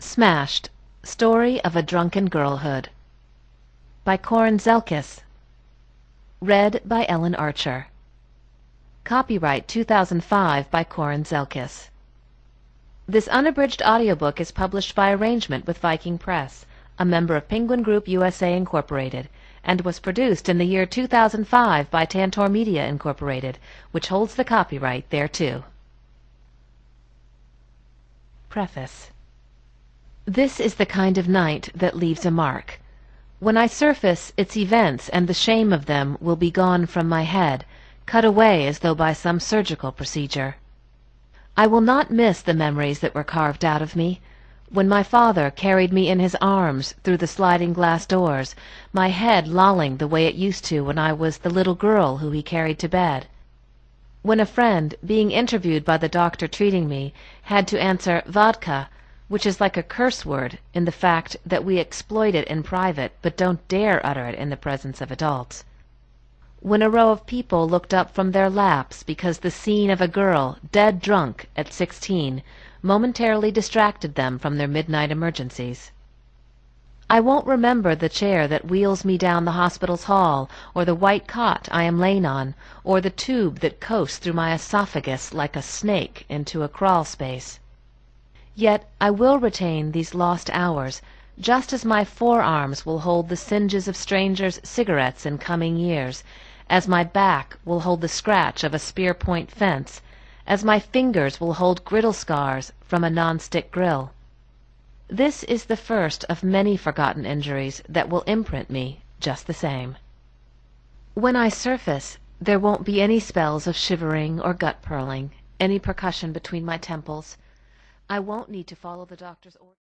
Smashed: Story of a Drunken Girlhood by Corin Zelkis. Read by Ellen Archer. Copyright 2005 by Corin Zelkis. This unabridged audiobook is published by arrangement with Viking Press, a member of Penguin Group USA Incorporated, and was produced in the year 2005 by Tantor Media Incorporated, which holds the copyright thereto. Preface. This is the kind of night that leaves a mark. When I surface, its events and the shame of them will be gone from my head, cut away as though by some surgical procedure. I will not miss the memories that were carved out of me. When my father carried me in his arms through the sliding glass doors, my head lolling the way it used to when I was the little girl who he carried to bed. When a friend, being interviewed by the doctor treating me, had to answer vodka, which is like a curse word in the fact that we exploit it in private but don't dare utter it in the presence of adults. When a row of people looked up from their laps because the scene of a girl, dead drunk at 16, momentarily distracted them from their midnight emergencies. I won't remember the chair that wheels me down the hospital's hall, or the white cot I am lain on, or the tube that coasts through my esophagus like a snake into a crawl space. Yet I will retain these lost hours, just as my forearms will hold the singes of strangers' cigarettes in coming years, as my back will hold the scratch of a spear-point fence, as my fingers will hold griddle scars from a non-stick grill. This is the first of many forgotten injuries that will imprint me just the same. When I surface, there won't be any spells of shivering or gut purling, any percussion between my temples. I won't need to follow the doctor's orders.